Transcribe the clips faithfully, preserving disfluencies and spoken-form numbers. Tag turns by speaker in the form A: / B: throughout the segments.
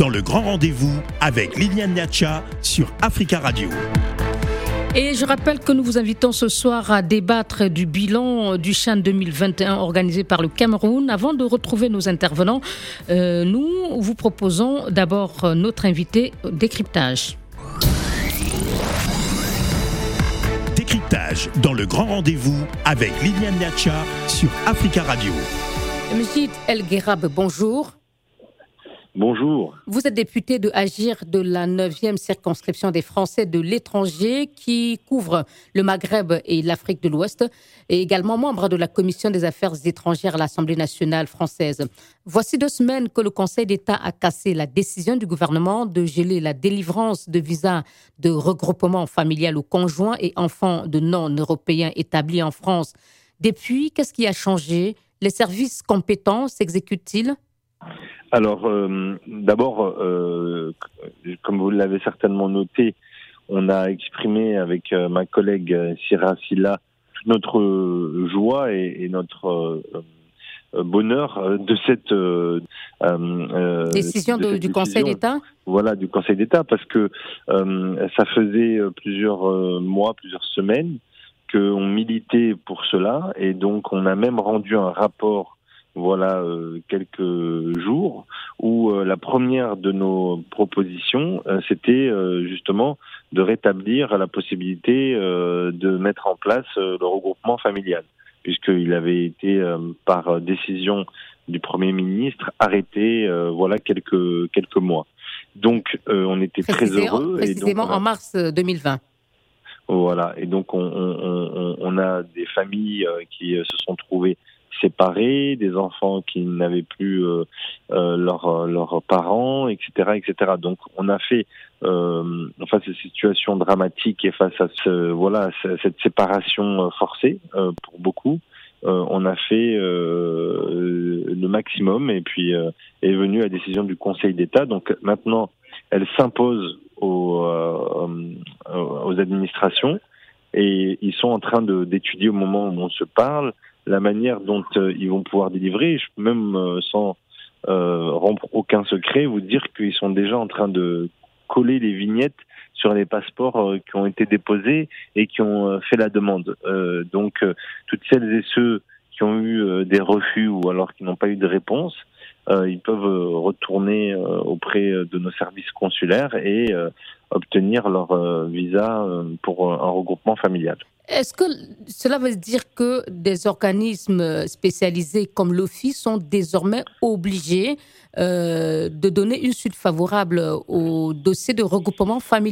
A: dans le grand rendez-vous avec Liliane Niacha sur Africa Radio.
B: Et je rappelle que nous vous invitons ce soir à débattre du bilan du CHAN deux mille vingt et un organisé par le Cameroun. Avant de retrouver nos intervenants, euh, nous vous proposons d'abord notre invité décryptage.
A: Décryptage dans le grand rendez-vous avec Liliane Niacha sur Africa Radio.
B: Monsieur El Guerab, bonjour.
C: Bonjour.
B: Vous êtes député de Agir de la neuvième circonscription des Français de l'étranger qui couvre le Maghreb et l'Afrique de l'Ouest et également membre de la Commission des affaires étrangères à l'Assemblée nationale française. Voici deux semaines que le Conseil d'État a cassé la décision du gouvernement de geler la délivrance de visas de regroupement familial aux conjoints et enfants de non-européens établis en France. Depuis, qu'est-ce qui a changé ? Les services compétents s'exécutent-ils ?
C: Alors, euh, d'abord, euh, comme vous l'avez certainement noté, on a exprimé avec euh, ma collègue Sira Silla toute notre euh, joie et, et notre euh, euh, bonheur de cette euh, euh,
B: décision de, de cette du décision, Conseil d'État.
C: Voilà, du Conseil d'État, parce que euh, ça faisait plusieurs euh, mois, plusieurs semaines qu'on militait pour cela, et donc on a même rendu un rapport. Voilà euh, quelques jours où euh, la première de nos propositions, euh, c'était euh, justement de rétablir la possibilité euh, de mettre en place euh, le regroupement familial, puisqu'il avait été euh, par décision du Premier ministre arrêté euh, voilà quelques quelques mois. Donc euh, on était
B: Précisé,
C: très heureux.
B: Précisément
C: et donc,
B: en mars deux mille vingt.
C: Voilà, et donc on, on, on, on a des familles euh, qui euh, se sont trouvées séparés, des enfants qui n'avaient plus euh, euh, leurs leurs parents, et cetera, et cetera. Donc, on a fait euh, face à cette situation dramatique et face à ce voilà cette séparation forcée euh, pour beaucoup, euh, on a fait euh, le maximum et puis euh, est venue la décision du Conseil d'État. Donc maintenant, elle s'impose aux euh, aux administrations et ils sont en train de d'étudier au moment où on se parle la manière dont euh, ils vont pouvoir délivrer. Je peux même, euh, sans euh, rompre aucun secret, vous dire qu'ils sont déjà en train de coller les vignettes sur les passeports euh, qui ont été déposés et qui ont euh, fait la demande. Euh, donc, euh, toutes celles et ceux qui ont eu euh, des refus ou alors qui n'ont pas eu de réponse, euh, ils peuvent euh, retourner euh, auprès de nos services consulaires et euh, obtenir leur euh, visa euh, pour un regroupement familial.
B: Est-ce que cela veut dire que des organismes spécialisés comme l'Office sont désormais obligés euh, de donner une suite favorable au dossier de regroupement familial ?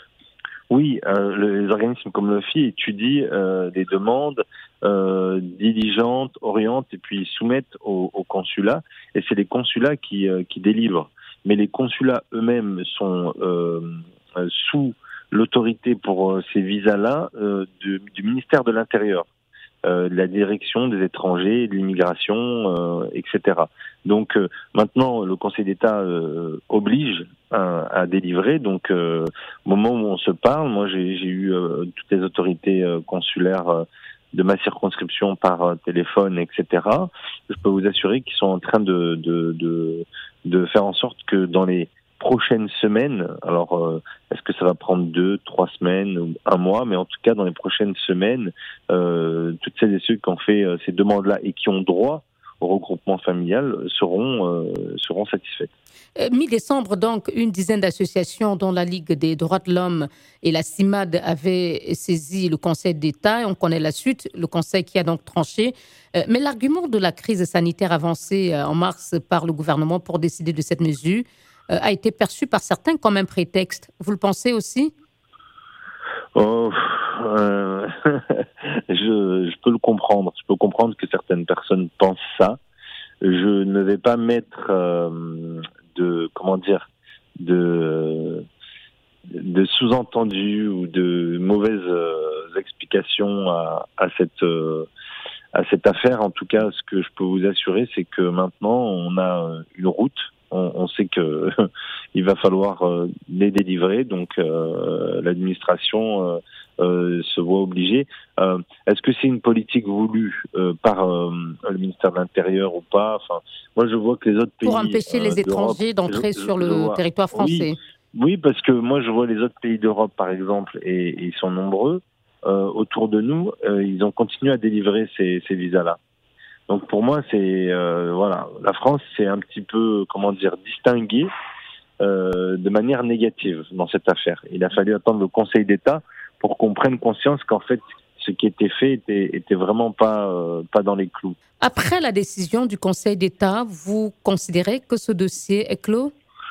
C: Oui, euh, les organismes comme l'Office étudient euh, des demandes, euh, diligentent, orientent et puis soumettent au, au consulat. Et c'est les consulats qui, euh, qui délivrent. Mais les consulats eux-mêmes sont euh, sous l'autorité pour euh, ces visas-là euh, du, du ministère de l'Intérieur, euh, de la direction des étrangers, de l'immigration, euh, et cetera. Donc euh, maintenant, le Conseil d'État euh, oblige à, à délivrer. Donc euh, au moment où on se parle, moi j'ai, j'ai eu euh, toutes les autorités euh, consulaires euh, de ma circonscription par euh, téléphone, et cetera. Je peux vous assurer qu'ils sont en train de, de, de, de faire en sorte que dans les prochaines semaines, alors euh, est-ce que ça va prendre deux, trois semaines ou un mois, mais en tout cas dans les prochaines semaines, euh, toutes celles et ceux qui ont fait euh, ces demandes-là et qui ont droit au regroupement familial seront euh, seront satisfaits.
B: Euh, mi-décembre, donc, une dizaine d'associations dont la Ligue des droits de l'homme et la CIMAD avaient saisi le Conseil d'État. Et on connaît la suite, le Conseil qui a donc tranché. Euh, mais l'argument de la crise sanitaire avancée euh, en mars par le gouvernement pour décider de cette mesure euh, a été perçu par certains comme un prétexte. Vous le pensez aussi ?
C: Oh, euh, je, je peux le comprendre. Je peux comprendre que certaines personnes pensent ça. Je ne vais pas mettre euh, de comment dire de de sous-entendus ou de mauvaises euh, explications à, à cette euh, à cette affaire. En tout cas, ce que je peux vous assurer, c'est que maintenant on a une route. On, on sait que il va falloir euh, les délivrer. Donc euh, l'administration euh, euh, se voit obligée. Euh, est-ce que c'est une politique voulue euh, par euh, le ministère de l'Intérieur ou pas? Enfin, moi je vois que les autres pays
B: pour empêcher les
C: euh,
B: étrangers d'entrer
C: je,
B: sur
C: je,
B: le
C: je vois,
B: territoire français.
C: Oui, oui, parce que moi je vois les autres pays d'Europe par exemple, et, et ils sont nombreux euh, autour de nous. Euh, ils ont continué à délivrer ces, ces visas-là. Donc pour moi, c'est euh, voilà, la France c'est un petit peu, comment dire, distinguée euh, de manière négative dans cette affaire. Il a fallu attendre le Conseil d'État pour qu'on prenne conscience qu'en fait, ce qui était fait était, était vraiment pas euh, pas dans les clous.
B: Après la décision du Conseil d'État, vous considérez que ce dossier est clos?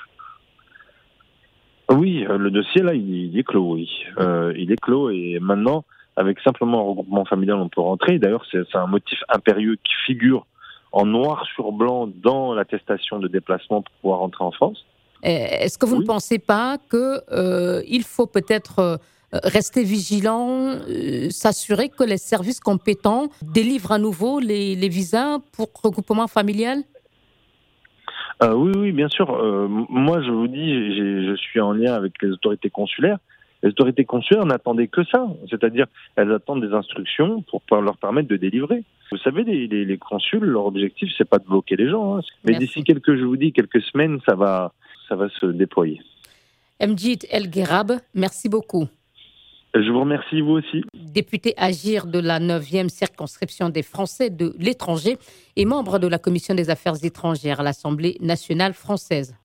C: Oui, le dossier là, il, il est clos. Oui, euh, il est clos et maintenant. Avec simplement un regroupement familial, on peut rentrer. D'ailleurs, c'est, c'est un motif impérieux qui figure en noir sur blanc dans l'attestation de déplacement pour pouvoir rentrer en France.
B: Est-ce que vous oui. ne pensez pas qu'il euh, faut peut-être euh, rester vigilant, euh, s'assurer que les services compétents délivrent à nouveau les, les visas pour regroupement familial?
C: euh, Oui, oui, bien sûr. Euh, moi, je vous dis, j'ai, je suis en lien avec les autorités consulaires. Les autorités consulaires n'attendaient que ça, c'est-à-dire elles attendent des instructions pour leur permettre de délivrer. Vous savez, les, les, les consuls, leur objectif, c'est pas de bloquer les gens, hein. Mais Merci. D'ici quelques, je vous dis, quelques semaines, ça va, ça va se déployer.
B: Mjid El Guerab, merci beaucoup.
C: Je vous remercie, vous aussi.
B: Député Agir de la neuvième circonscription des Français de l'étranger et membre de la Commission des Affaires étrangères à l'Assemblée nationale française.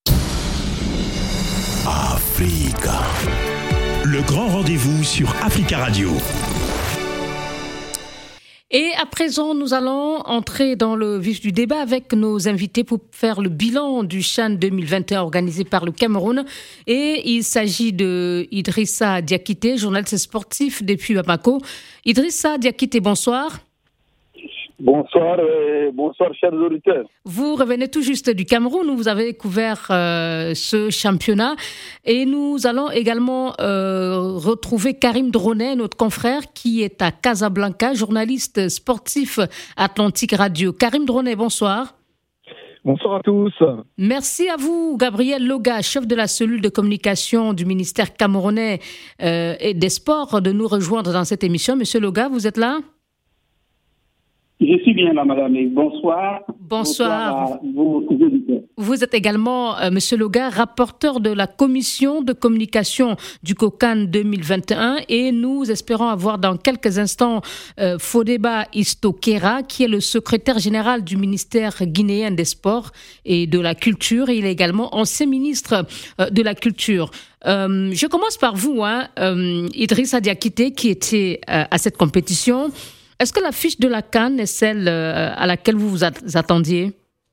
A: Africa. Le grand rendez-vous sur Africa Radio.
B: Et à présent, nous allons entrer dans le vif du débat avec nos invités pour faire le bilan du CHAN deux mille vingt et un organisé par le Cameroun. Et il s'agit de Idrissa Diakité, journaliste sportif depuis Bamako. Idrissa Diakité, bonsoir.
D: Bonsoir, euh, bonsoir chers auditeurs.
B: Vous revenez tout juste du Cameroun où vous avez couvert euh, ce championnat et nous allons également euh, retrouver Karim Dronet, notre confrère qui est à Casablanca, journaliste sportif Atlantique Radio. Karim Dronet, bonsoir.
D: Bonsoir à tous.
B: Merci à vous, Gabriel Loga, chef de la cellule de communication du ministère camerounais euh, et des Sports, de nous rejoindre dans cette émission. Monsieur Loga, vous êtes là ?
E: Je suis bien là, madame. Bonsoir.
B: Bonsoir.
E: Bonsoir à vos auditeurs.
B: Vous êtes également, euh, monsieur Loga, rapporteur de la commission de communication du COCAN deux mille vingt et un et nous espérons avoir dans quelques instants euh, Fodeba Istokera, qui est le secrétaire général du ministère guinéen des Sports et de la Culture. Et il est également ancien ministre euh, de la Culture. Euh, je commence par vous, hein, euh, Idrissa Diakité, qui était euh, à cette compétition. Est-ce que la fiche de la CAN est celle euh, à laquelle vous vous attendiez ?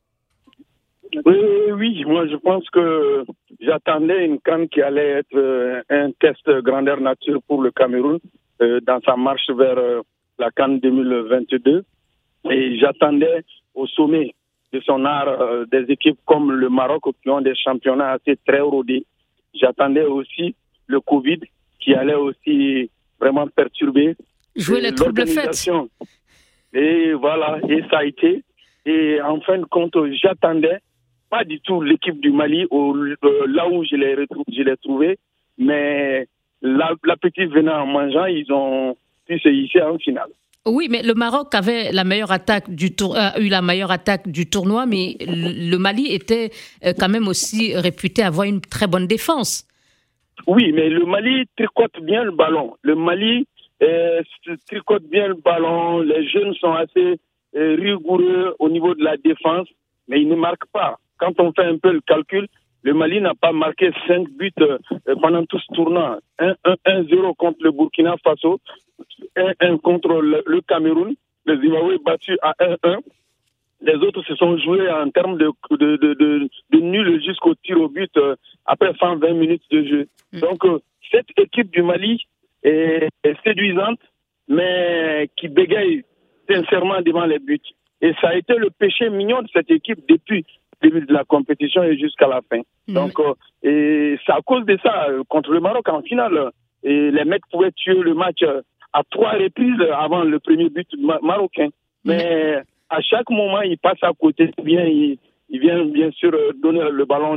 D: Oui, oui, oui, moi je pense que j'attendais une CAN qui allait être euh, un test grandeur nature pour le Cameroun euh, dans sa marche vers euh, la CAN deux mille vingt-deux. Et j'attendais au sommet de son art euh, des équipes comme le Maroc qui ont des championnats assez très rodés. J'attendais aussi le Covid qui allait aussi vraiment perturber
B: jouer les troubles fêtes.
D: Et voilà, et ça a été. Et en fin de compte, j'attendais pas du tout l'équipe du Mali au, euh, là où je l'ai, retrou- je l'ai trouvé, mais la, la petite venant en mangeant, ils ont pu se hisser en finale.
B: Oui, mais le Maroc avait la meilleure attaque du tour, a eu la meilleure attaque du tournoi, mais le, le Mali était quand même aussi réputé avoir une très bonne défense.
D: Oui, mais le Mali tricote bien le ballon. Le Mali Euh, tricote bien le ballon, les jeunes sont assez euh, rigoureux au niveau de la défense, mais ils ne marquent pas. Quand on fait un peu le calcul, le Mali n'a pas marqué cinq buts euh, pendant tout ce tournoi. un zéro contre le Burkina Faso, un un contre le, le Cameroun, le Zimbabwe battu à un un. Les autres se sont joués en termes de, de, de, de, de nul jusqu'au tir au but euh, après cent vingt minutes de jeu. Mmh. Donc euh, cette équipe du Mali est séduisante, mais qui bégaye sincèrement devant les buts. Et ça a été le péché mignon de cette équipe depuis le début de la compétition et jusqu'à la fin. Mmh. Donc, euh, et c'est à cause de ça, contre le Maroc en finale, et les mecs pouvaient tuer le match à trois reprises avant le premier but ma- marocain. Mais mmh. à chaque moment, il passe à côté, bien, il, il vient bien sûr donner le ballon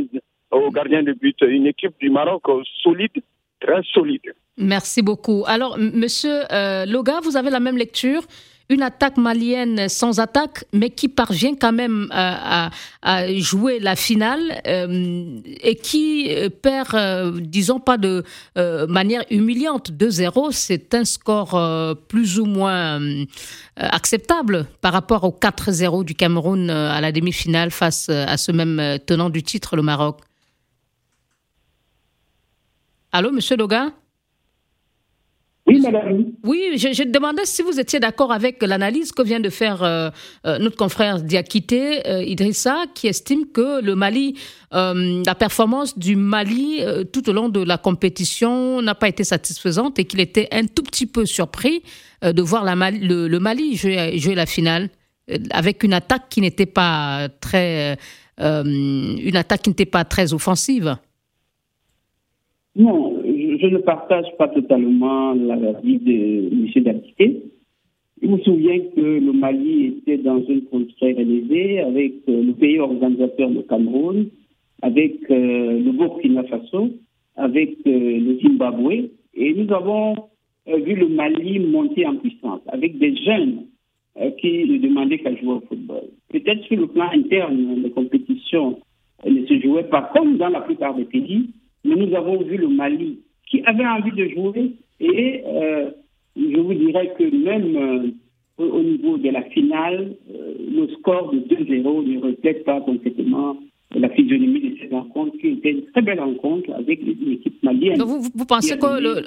D: au gardien de but. Une équipe du Maroc solide, très solide.
B: Merci beaucoup. Alors, Monsieur euh, Loga, vous avez la même lecture. Une attaque malienne sans attaque, mais qui parvient quand même à, à, à jouer la finale euh, et qui perd, euh, disons pas de euh, manière humiliante. deux zéro, c'est un score euh, plus ou moins euh, acceptable par rapport au quatre zéro du Cameroun euh, à la demi-finale face à ce même tenant du titre, le Maroc. Allô, Monsieur Loga ?
E: Oui, madame.
B: Oui, je, je demandais si vous étiez d'accord avec l'analyse que vient de faire euh, euh, notre confrère Diakité, euh, Idrissa, qui estime que le Mali, euh, la performance du Mali euh, tout au long de la compétition n'a pas été satisfaisante et qu'il était un tout petit peu surpris euh, de voir la Mali, le, le Mali jouer, jouer la finale euh, avec une attaque qui n'était pas très, euh, une attaque qui n'était pas très offensive.
E: Non. Je ne partage pas totalement l'avis de M. Diakité. Je me souviens que le Mali était dans une position relevée avec euh, le pays organisateur, le Cameroun, avec euh, le Burkina Faso, avec euh, le Zimbabwe. Et nous avons euh, vu le Mali monter en puissance avec des jeunes euh, qui ne demandaient qu'à jouer au football. Peut-être sur le plan interne, les compétitions euh, ne se jouaient pas comme dans la plupart des pays, mais nous avons vu le Mali qui avait envie de jouer et euh, je vous dirais que même euh, au niveau de la finale, euh, le score de deux zéro ne reflète pas complètement la physionomie de cette rencontre qui était une très belle rencontre avec l'équipe malienne.
B: Donc vous, vous pensez que le,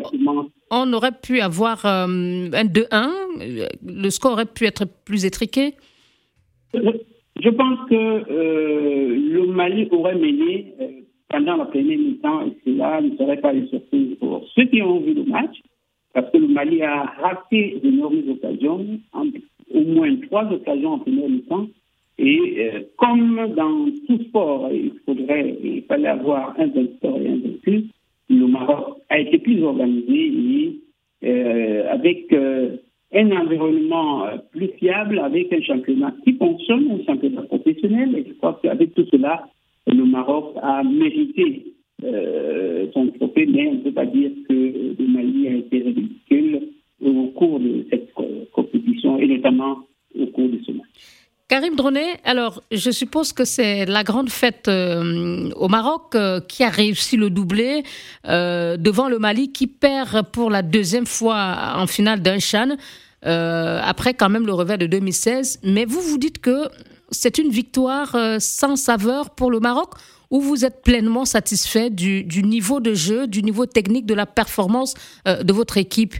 B: on aurait pu avoir euh, un deux un, le score aurait pu être plus étriqué?
E: Je, je pense que euh, le Mali aurait mené euh, pendant la première mi-temps, et cela ne serait pas une surprise pour ceux qui ont vu le match, parce que le Mali a raté d'énormes occasions, en, au moins trois occasions en première mi-temps, et euh, comme dans tout sport, il faudrait, il fallait avoir un vainqueur et un vaincu, le Maroc a été plus organisé et euh, avec euh, un environnement plus fiable, avec un championnat qui fonctionne, un championnat professionnel, et je crois qu'avec tout cela, le Maroc a mérité euh, son trophée, mais on ne peut pas dire que le Mali a été ridicule au cours de cette compétition et notamment au cours de ce match.
B: Karim Dronet, alors je suppose que c'est la grande fête euh, au Maroc euh, qui a réussi le doublé euh, devant le Mali qui perd pour la deuxième fois en finale d'un CHAN, euh, après quand même le revers de deux mille seize. Mais vous vous dites que c'est une victoire euh, sans saveur pour le Maroc ou vous êtes pleinement satisfait du, du niveau de jeu, du niveau technique, de la performance euh, de votre équipe?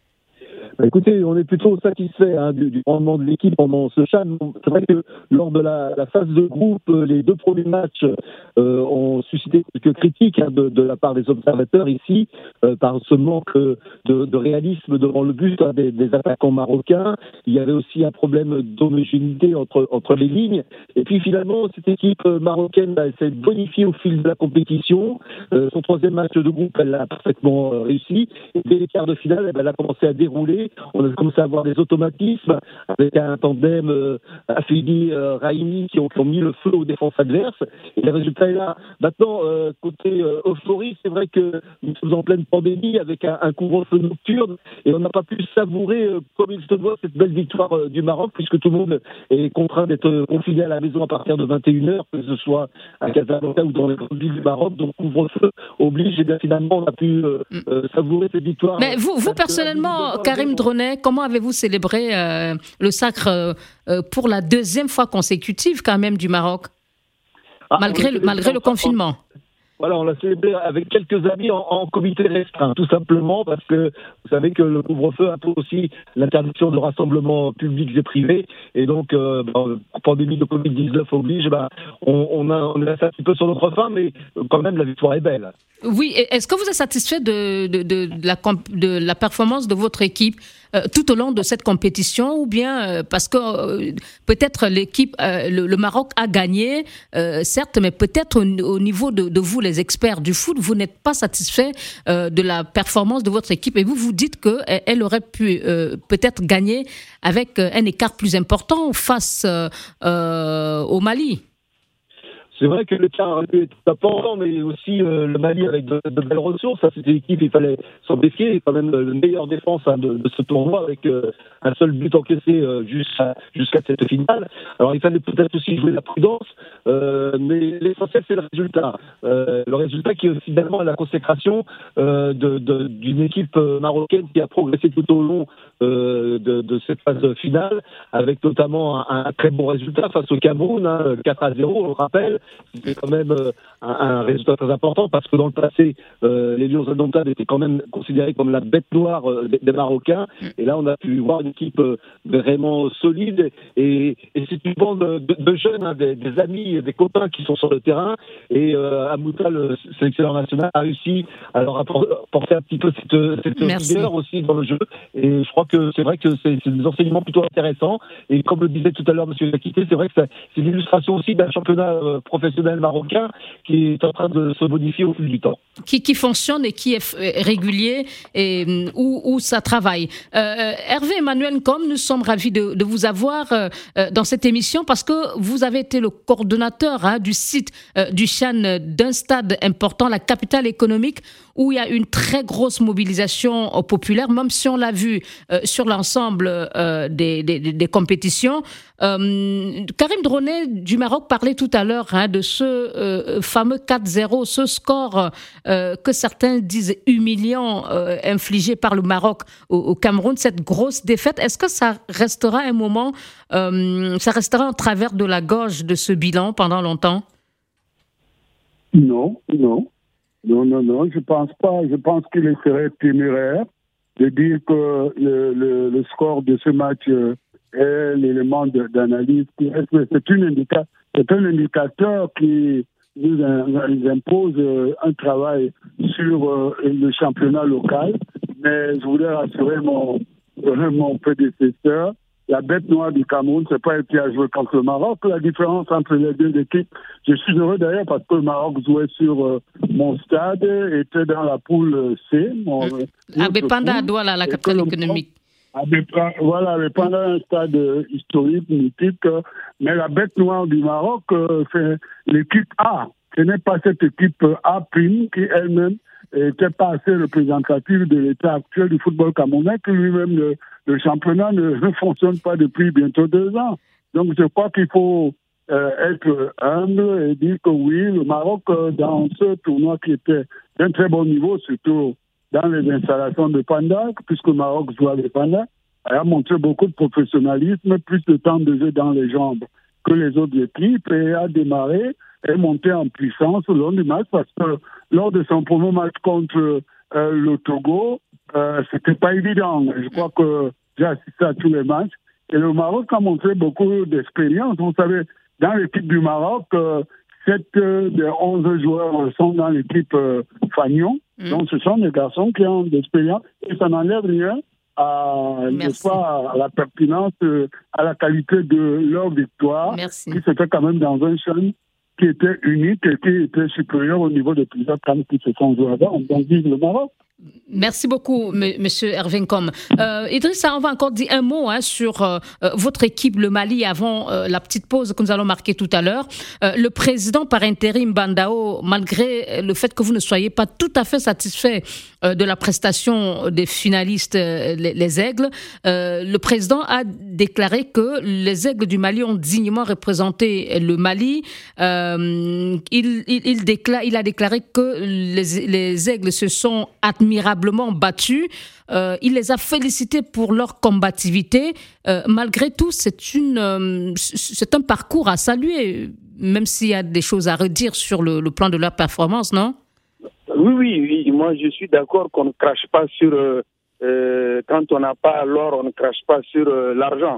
F: Bah écoutez, on est plutôt satisfait hein, du, du rendement de l'équipe pendant ce CHAN. C'est vrai que lors de la, la phase de groupe, les deux premiers matchs euh, ont suscité quelques critiques hein, de, de la part des observateurs ici, euh, par ce manque de, de réalisme devant le but hein, des, des attaquants marocains. Il y avait aussi un problème d'homogénéité entre, entre les lignes. Et puis finalement, cette équipe marocaine bah, s'est bonifiée au fil de la compétition. Euh, son troisième match de groupe, elle l'a parfaitement euh, réussi. Et dès les quarts de finale, elle a commencé à dérouler. On a commencé à avoir des automatismes avec un tandem euh, Afidi euh, Raimi qui ont, qui ont mis le feu aux défenses adverses. Et le résultat est là. Maintenant, euh, côté euh, euphorie, c'est vrai que nous sommes en pleine pandémie avec un, un couvre-feu nocturne et on n'a pas pu savourer euh, comme il se doit cette belle victoire euh, du Maroc puisque tout le monde est contraint d'être confiné à la maison à partir de vingt et une heures, que ce soit à Casablanca ou dans les grandes villes du Maroc. Donc couvre-feu oblige et bien finalement on a pu euh, euh, savourer cette victoire.
B: Mais vous, vous personnellement, Karim Dronet, comment avez-vous célébré euh, le sacre euh, pour la deuxième fois consécutive quand même du Maroc, ah, malgré, le, malgré le confinement?
F: Voilà, on l'a célébré avec quelques amis en, en comité restreint, tout simplement parce que vous savez que le couvre-feu impose aussi l'interdiction de rassemblements publics et privés. Et donc, euh, ben, la pandémie de covid dix-neuf oblige, ben, on, on, a, on est resté un petit peu sur notre faim, mais quand même, la victoire est belle.
B: Oui, est-ce que vous êtes satisfait de, de, de, de, la, de la performance de votre équipe euh, tout au long de cette compétition ou bien euh, parce que euh, peut-être l'équipe, euh, le, le Maroc a gagné, euh, certes, mais peut-être au, au niveau de, de vous, les experts du foot, vous n'êtes pas satisfait euh, de la performance de votre équipe et vous vous dites qu'elle elle aurait pu euh, peut-être gagner avec un écart plus important face euh, euh, au Mali.
F: c'est vrai que le cas aurait pu être important, mais aussi euh, le Mali avec de, de belles ressources. Ça, c'était l'équipe, il fallait s'en méfier. Quand même le meilleur défense hein, de, de ce tournoi avec euh, un seul but encaissé euh, jusqu'à, jusqu'à cette finale. Alors il fallait peut-être aussi jouer la prudence, euh, mais l'essentiel c'est le résultat. Euh, le résultat qui est finalement la consécration euh, de, de, d'une équipe marocaine qui a progressé tout au long euh, de, de cette phase finale, avec notamment un, un très bon résultat face au Cameroun, hein, quatre à zéro, on le rappelle. C'était quand même euh, un, un résultat très important parce que dans le passé, euh, les Lions indomptables étaient quand même considérés comme la bête noire euh, des, des Marocains. Et là, on a pu voir une équipe euh, vraiment solide. Et, et c'est une bande de, de jeunes, hein, des, des amis, des copains qui sont sur le terrain. Et euh, Amouta, le sélectionneur national, a réussi à leur apporter un petit peu cette, cette rigueur aussi dans le jeu. Et je crois que c'est vrai que c'est, c'est des enseignements plutôt intéressants. Et comme le disait tout à l'heure M. Yakité, c'est vrai que ça, c'est l'illustration aussi d'un championnat euh, professionnel marocain qui est en train de se modifier au fil du temps.
B: Qui, qui fonctionne et qui est f- régulier et où, où ça travaille. Euh, Hervé Emmanuel Ngom, nous sommes ravis de, de vous avoir euh, dans cette émission parce que vous avez été le coordonnateur hein, du site euh, du Chan d'un stade important, la capitale économique, où il y a une très grosse mobilisation populaire, même si on l'a vu euh, sur l'ensemble euh, des, des, des compétitions. Euh, Karim Dronet du Maroc parlait tout à l'heure hein, de ce euh, fameux quatre zéro, ce score euh, que certains disent humiliant euh, infligé par le Maroc au, au Cameroun, cette grosse défaite. Est-ce que ça restera un moment, euh, ça restera en travers de la gorge de ce bilan pendant longtemps?
G: Non, non. Non, non, non, je pense pas. Je pense qu'il serait téméraire de dire que le, le, le score de ce match est l'élément de, d'analyse. C'est, une indica, c'est un indicateur qui nous, nous impose un travail sur le championnat local. Mais je voulais rassurer mon, mon prédécesseur. La bête noire du Cameroun, c'est pas elle qui a joué contre le Maroc. La différence entre les deux équipes, je suis heureux d'ailleurs parce que le Maroc jouait sur euh, mon stade, était dans la poule C. Mon,
B: à Bépanda, à Douala, la capitale économique.
G: À Bépanda, voilà, Bépanda, un stade historique, mythique. Mais la bête noire du Maroc, euh, c'est l'équipe A. Ce n'est pas cette équipe A prime qui elle-même n'était pas assez représentative de l'état actuel du football camerounais, que lui-même le, le championnat ne, ne fonctionne pas depuis bientôt deux ans. Donc je crois qu'il faut euh, être humble et dire que oui, le Maroc, euh, dans ce tournoi qui était d'un très bon niveau, surtout dans les installations de Panda, puisque le Maroc joue avec Panda, a montré beaucoup de professionnalisme, plus de temps de jeu dans les jambes que les autres équipes et a démarré et monté en puissance au long du match parce que lors de son premier match contre euh, le Togo, euh, c'était pas évident. Je crois que j'ai assisté à tous les matchs et le Maroc a montré beaucoup d'expérience. Vous savez, dans l'équipe du Maroc, euh, sept euh, des onze joueurs sont dans l'équipe euh, Fagnon. Mmh. Donc ce sont des garçons qui ont d'expérience et ça n'enlève rien à, pas, à la pertinence, à la qualité de leur victoire,
B: Merci.
G: Qui se fait quand même dans un champ qui était unique et qui était supérieur au niveau de plusieurs camps qui se sont joués avant. Donc, vive le Maroc.
B: Merci beaucoup, M. Monsieur Hervé Ngom. Euh, Idrissa, on va encore dire un mot hein, sur euh, votre équipe, le Mali, avant euh, la petite pause que nous allons marquer tout à l'heure. Euh, le président par intérim, Bandao, malgré le fait que vous ne soyez pas tout à fait satisfait euh, de la prestation des finalistes, euh, les, les Aigles, euh, le président a déclaré que les Aigles du Mali ont dignement représenté le Mali. Euh, il, il, il, déclare, il a déclaré que les, les Aigles se sont admirablement battus. Euh, il les a félicités pour leur combativité. Euh, malgré tout, c'est, une, euh, c'est un parcours à saluer, même s'il y a des choses à redire sur le, le plan de leur performance, non?
D: Oui, oui, oui. Moi, je suis d'accord qu'on ne crache pas sur... Euh, euh, quand on n'a pas l'or, on ne crache pas sur euh, l'argent.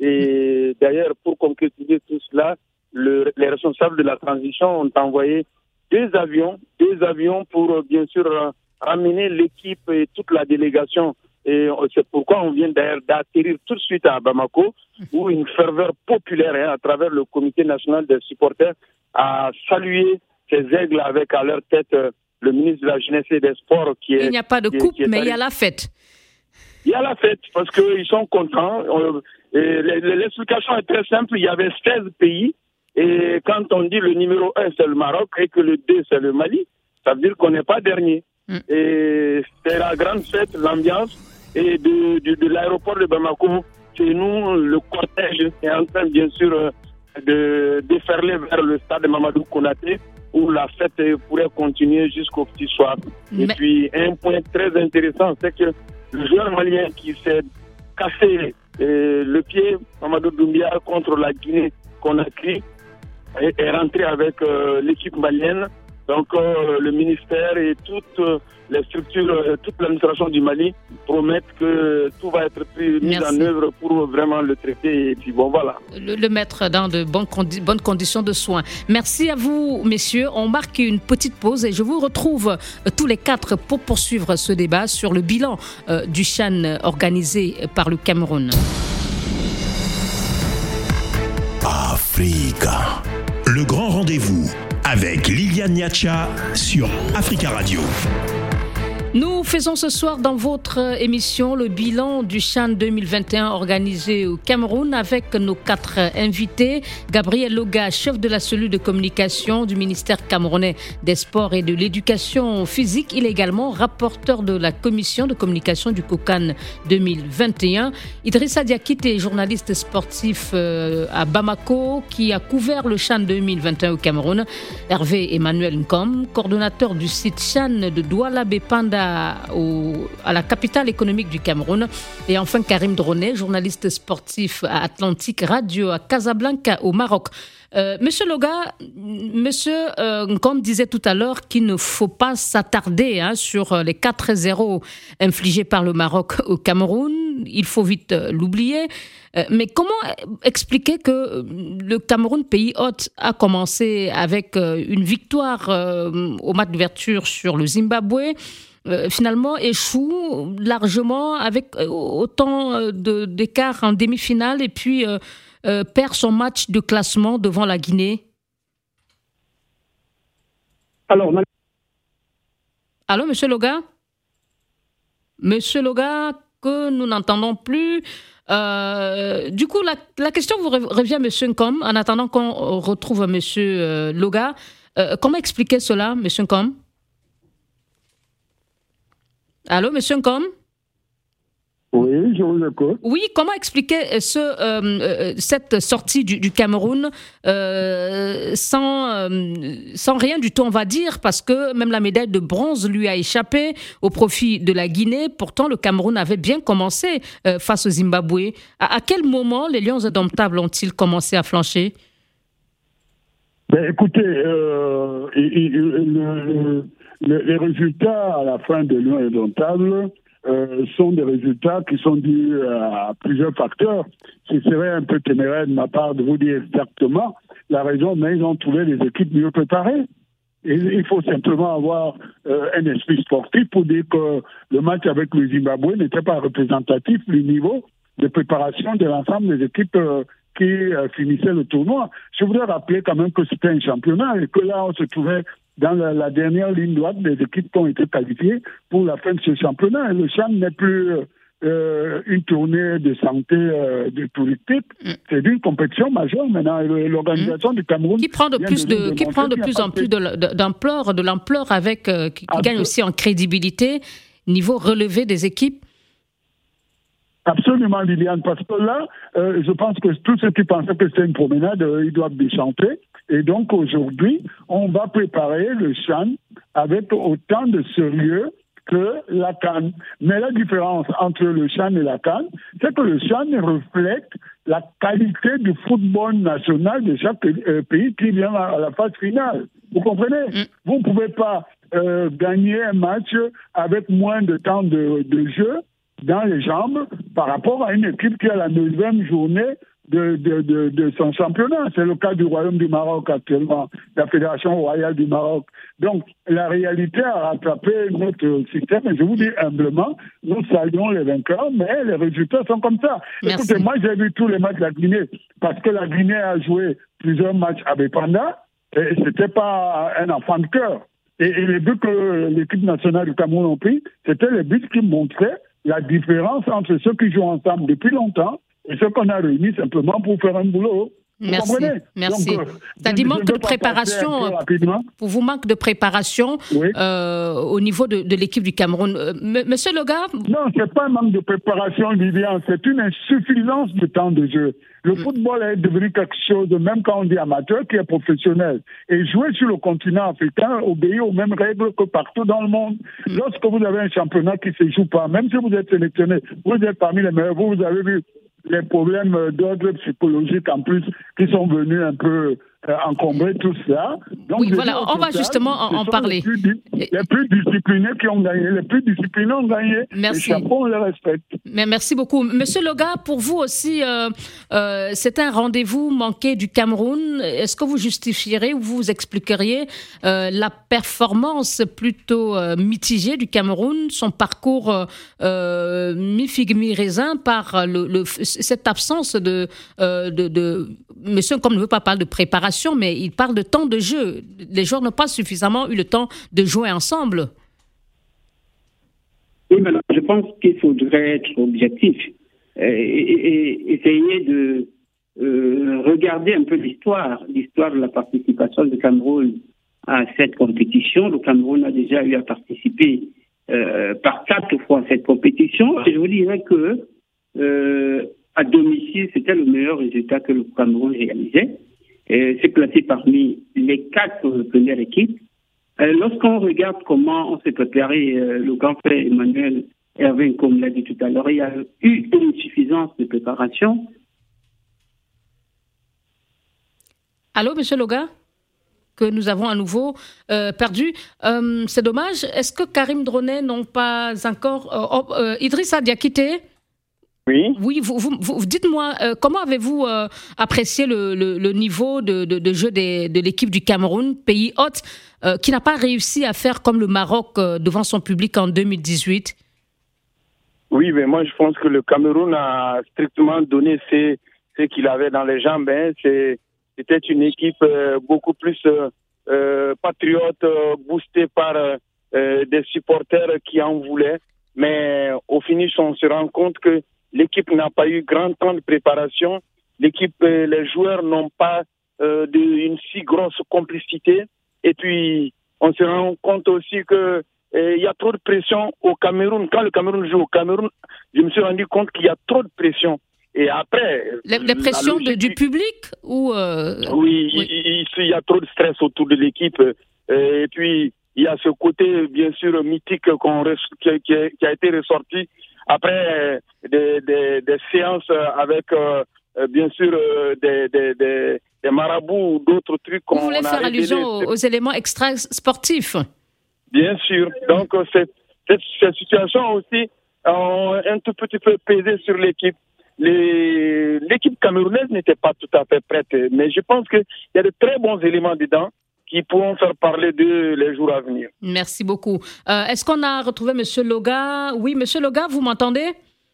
D: Et d'ailleurs, pour concrétiser tout cela, le, les responsables de la transition ont envoyé deux avions, deux avions pour, euh, bien sûr... Euh, ramener l'équipe et toute la délégation. Et c'est pourquoi on vient d'ailleurs d'atterrir tout de suite à Bamako, où une ferveur populaire hein, à travers le comité national des supporters a salué ces Aigles avec à leur tête euh, le ministre de la Jeunesse et des Sports qui est...
B: Il n'y a pas de coupe, est, est mais il y a la fête.
D: Il y a la fête parce qu'ils sont contents. Et l'explication est très simple. Il y avait seize pays Et quand on dit le numéro un, c'est le Maroc, et que le deux, c'est le Mali, ça veut dire qu'on n'est pas dernier. Mm. Et c'est la grande fête, l'ambiance. Et de, de, de l'aéroport de Bamako, chez nous, le cortège est en train, bien sûr, de déferler vers le stade Mamadou Konaté, où la fête pourrait continuer jusqu'au petit soir. Mais... Et puis, un point très intéressant, c'est que le joueur malien qui s'est cassé euh, le pied, Mamadou Doumbia, contre la Guinée-Conakry, est, est rentré avec euh, l'équipe malienne. Donc, euh, le ministère et toutes euh, les structures, euh, toute l'administration du Mali promettent que tout va être pris, mis en œuvre pour vraiment le traiter. Et puis bon, voilà.
B: Le, le mettre dans de bonnes, condi- bonnes conditions de soins. Merci à vous, messieurs. On marque une petite pause et je vous retrouve euh, tous les quatre pour poursuivre ce débat sur le bilan euh, du CHAN organisé par le Cameroun.
A: Africa. Le grand rendez-vous avec Liliane Niacha sur Africa Radio.
B: Nous faisons ce soir dans votre émission le bilan du CHAN deux mille vingt et un organisé au Cameroun avec nos quatre invités. Gabriel Loga, chef de la cellule de communication du ministère camerounais des Sports et de l'Éducation physique. Il est également rapporteur de la commission de communication du COCAN deux mille vingt et un. Idrissa Diakité, journaliste sportif à Bamako qui a couvert le CHAN deux mille vingt et un au Cameroun. Hervé Emmanuel Nkom, coordonnateur du site CHAN de Douala-Bepanda Au, à la capitale économique du Cameroun. Et enfin Karim Dronet, journaliste sportif à Atlantique Radio à Casablanca au Maroc. Euh, Monsieur Loga, Monsieur euh, Nkom disait tout à l'heure qu'il ne faut pas s'attarder hein, sur les quatre zéro infligés par le Maroc au Cameroun. Il faut vite euh, l'oublier. Euh, mais comment expliquer que le Cameroun, pays hôte, a commencé avec euh, une victoire euh, au match d'ouverture sur le Zimbabwe, Euh, finalement échoue largement avec euh, autant de, d'écart en demi-finale et puis euh, euh, perd son match de classement devant la Guinée?
G: Alors, ma...
B: Allô, Monsieur Loga? Monsieur Loga, que nous n'entendons plus. Euh, du coup, la, la question vous revient, Monsieur Nkom, en attendant qu'on retrouve Monsieur euh, Loga. Euh, comment expliquer cela, Monsieur Nkom? Allô, Monsieur Nkom?
G: Oui, je vous écoute.
B: Oui, comment expliquer ce, euh, cette sortie du, du Cameroun euh, sans, euh, sans rien du tout, on va dire, parce que même la médaille de bronze lui a échappé au profit de la Guinée. Pourtant, le Cameroun avait bien commencé euh, face au Zimbabwe. À, à quel moment les Lions indomptables ont-ils commencé à flancher?
G: Ben, écoutez, euh, il, il, le, le, les résultats à la fin de Lions indomptables euh, sont des résultats qui sont dus à plusieurs facteurs. Ce serait un peu téméraire de ma part de vous dire exactement la raison, mais ils ont trouvé les équipes mieux préparées. Et il faut simplement avoir euh, un esprit sportif pour dire que le match avec le Zimbabwe n'était pas représentatif du niveau de préparation de l'ensemble des équipes euh, qui euh, finissaient le tournoi. Je voudrais rappeler quand même que c'était un championnat et que là, on se trouvait dans la, la dernière ligne droite des équipes qui ont été qualifiées pour la fin de ce championnat. Et le CHAN n'est plus euh, une tournée de santé euh, de touristique, mm. c'est une compétition majeure maintenant. L'organisation mm. du Cameroun
B: qui prend de plus de, de qui prend de plus en plus de, de, d'ampleur, de l'ampleur avec euh, qui, qui gagne aussi en crédibilité, niveau relevé des équipes.
G: Absolument, Liliane, parce que là, euh, je pense que tous ceux qui pensaient que c'était une promenade, euh, ils doivent déchanter. Et donc, aujourd'hui, on va préparer le CHAN avec autant de sérieux que la CAN. Mais la différence entre le CHAN et la CAN, c'est que le CHAN reflète la qualité du football national de chaque euh, pays qui vient à, à la phase finale. Vous comprenez? Mm. Vous ne pouvez pas euh, gagner un match avec moins de temps de, de jeu dans les jambes par rapport à une équipe qui a la neuvième journée de, de, de, de son championnat. C'est le cas du Royaume du Maroc actuellement, la Fédération royale du Maroc. Donc, la réalité a rattrapé notre système. Et je vous dis humblement, nous saluons les vainqueurs, mais les résultats sont comme ça.
B: Merci.
G: Écoutez, moi, j'ai vu tous les matchs de la Guinée, parce que la Guinée a joué plusieurs matchs à Bepanda, et c'était pas un enfant de cœur. Et, et les buts que l'équipe nationale du Cameroun a pris, c'était les buts qui montraient la différence entre ceux qui jouent ensemble depuis longtemps et ceux qu'on a réunis simplement pour faire un boulot.
B: Merci. Merci. Donc, euh, C'est-à-dire manque de préparation. Pour vous, manque de préparation oui. euh, au niveau de, de l'équipe du Cameroun. Euh, M- Monsieur Loga?
G: Non, c'est pas un manque de préparation, Vivian. C'est une insuffisance de temps de jeu. Le mm. football est devenu quelque chose, même quand on dit amateur, qui est professionnel. Et jouer sur le continent africain obéit aux mêmes règles que partout dans le monde. Mm. Lorsque vous avez un championnat qui ne se joue pas, même si vous êtes sélectionné, vous êtes parmi les meilleurs, vous, vous avez vu les problèmes d'ordre psychologique en plus qui sont venus un peu euh, encombrer tout ça. Donc,
B: oui, voilà, on va justement en, en parler.
G: Les plus, les plus disciplinés qui ont gagné, les plus disciplinés ont gagné.
B: Merci.
G: Les chapeaux, on les respecte.
B: Mais merci beaucoup. Monsieur Loga, pour vous aussi, euh, euh, c'est un rendez-vous manqué du Cameroun. Est-ce que vous justifierez ou vous expliqueriez euh, la performance plutôt euh, mitigée du Cameroun, son parcours euh, mi-figue, mi-raisin par le, le, cette absence de, euh, de, de... Monsieur, comme ne veut pas parler de préparation, mais il parle de temps de jeu. Les joueurs n'ont pas suffisamment eu le temps de jouer ensemble.
E: Oui, mais je pense qu'il faudrait être objectif et, et, et essayer de euh, regarder un peu l'histoire, l'histoire de la participation du Cameroun à cette compétition. Le Cameroun a déjà eu à participer euh, par quatre fois à cette compétition. Et je vous dirais que euh, à domicile, c'était le meilleur résultat que le Cameroun réalisait. Et c'est classé parmi les quatre premières équipes. Euh, lorsqu'on regarde comment on s'est préparé, euh, le grand frère Emmanuel Hervé, comme l'a dit tout à l'heure, il y a eu une insuffisance de préparation.
B: Allô, Monsieur Loga, que nous avons à nouveau euh, perdu. Euh, c'est dommage. Est-ce que Karim Dronet n'ont pas encore... Euh, euh, Idrissa Diakité?
C: Oui.
B: Oui, vous, vous, vous dites-moi, euh, comment avez-vous euh, apprécié le, le, le niveau de, de, de jeu des, de l'équipe du Cameroun, pays hôte, euh, qui n'a pas réussi à faire comme le Maroc euh, devant son public en deux mille dix-huit?
D: Oui, mais moi je pense que le Cameroun a strictement donné ce, ce qu'il avait dans les jambes. Hein. C'est, c'était une équipe euh, beaucoup plus euh, euh, patriote, euh, boostée par euh, des supporters qui en voulaient. Mais au finish, on se rend compte que l'équipe n'a pas eu grand temps de préparation. L'équipe, euh, les joueurs n'ont pas euh, de, une si grosse complicité. Et puis, on se rend compte aussi que euh, il y a trop de pression au Cameroun. Quand le Cameroun joue au Cameroun, je me suis rendu compte qu'il y a trop de pression. Et après...
B: Les, les pressions de, du public ou euh...
D: Oui, oui. Il, il, il y a trop de stress autour de l'équipe. Et puis, il y a ce côté, bien sûr, mythique qu'on, qui, qui, qui a été ressorti après des, des, des séances avec, euh, bien sûr, des, des, des, des marabouts ou d'autres trucs.
B: Vous voulez faire allusion aux, aux éléments extra-sportifs?
D: Bien sûr. Donc, cette, cette, cette situation aussi a un tout petit peu pesé sur l'équipe. Les, l'équipe camerounaise n'était pas tout à fait prête, mais je pense qu'il y a de très bons éléments dedans qui pourront faire parler de les jours à venir.
B: Merci beaucoup. Euh, est-ce qu'on a retrouvé M. Loga? Oui, M. Loga, vous m'entendez?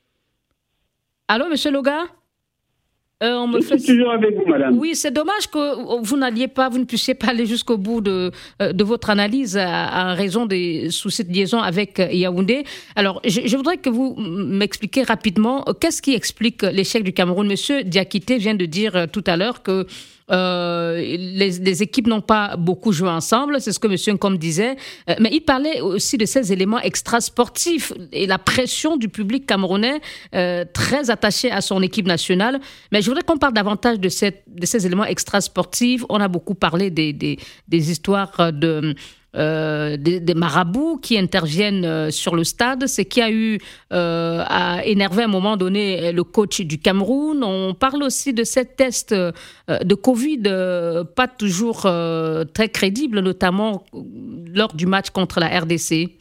B: Allô, M. Loga?
E: Euh, on me Je fait... suis toujours avec vous, madame.
B: Oui, c'est dommage que vous n'alliez pas, vous ne puissiez pas aller jusqu'au bout de, de votre analyse à, à raison des soucis de liaison avec Yaoundé. Alors, je, je voudrais que vous m'expliquiez rapidement qu'est-ce qui explique l'échec du Cameroun. Monsieur Diakité vient de dire tout à l'heure que Euh, les, les équipes n'ont pas beaucoup joué ensemble, c'est ce que M. Nkom disait, euh, mais il parlait aussi de ces éléments extrasportifs et la pression du public camerounais euh, très attaché à son équipe nationale. Mais je voudrais qu'on parle davantage de, cette, de ces éléments extrasportifs. On a beaucoup parlé des, des, des histoires de... Euh, des, des marabouts qui interviennent euh, sur le stade, ce qui a eu euh, à énerver à un moment donné le coach du Cameroun. On parle aussi de ces tests euh, de Covid euh, pas toujours euh, très crédibles, notamment lors du match contre la R D C.